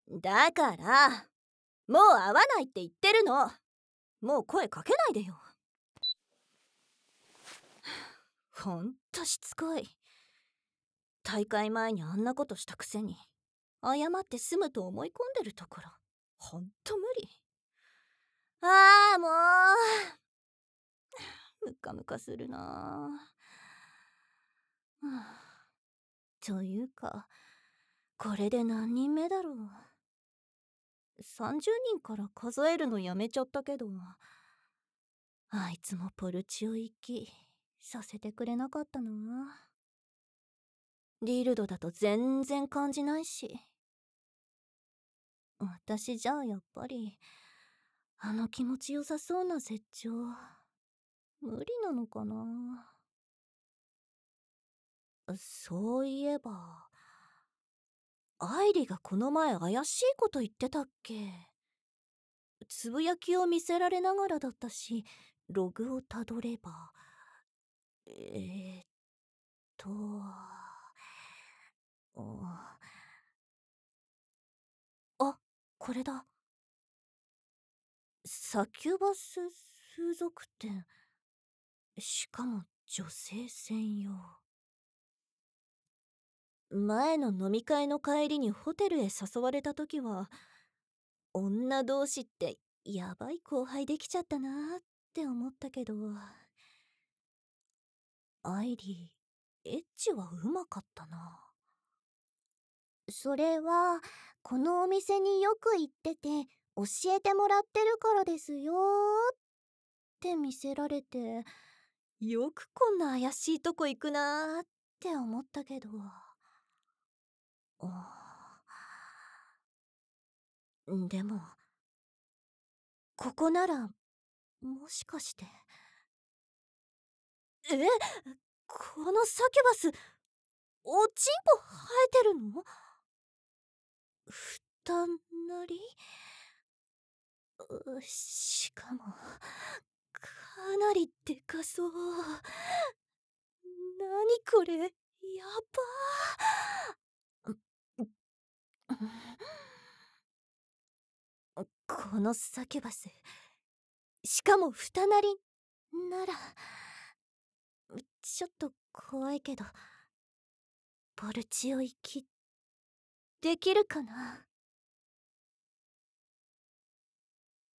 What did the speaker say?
だからもう会わないって言ってるの。もう声かけないでよ。ほんとしつこい。大会前にあんなことしたくせに謝って済むと思い込んでるところ、ほんと無理。ああもうムカムカするなあ、はあ、というかこれで何人目だろう。30人から数えるのやめちゃったけど、あいつもポルチオ行きさせてくれなかったな。リルドだと全然感じないし。私じゃあやっぱりあの気持ちよさそうな絶頂無理なのかな。そういえば愛梨がこの前怪しいこと言ってたっけ。つぶやきを見せられながらだったし、ログをたどればえー、っとあ、これだ。サキュバス風俗店、しかも女性専用。前の飲み会の帰りにホテルへ誘われた時は女同士ってやばい後輩できちゃったなーって思ったけど、アイリーエッチはうまかったな。それはこのお店によく行ってて教えてもらってるからですよって見せられて、よくこんな怪しいとこ行くなーって思ったけど、でもここならもしかして。え、このサキュバスおちんぽ生えてるの？ふたなり？しかもかなりでかそう。なにこれ、やばこのサキュバス、しかもふたなりならちょっと怖いけどポルチオ行きできるかな。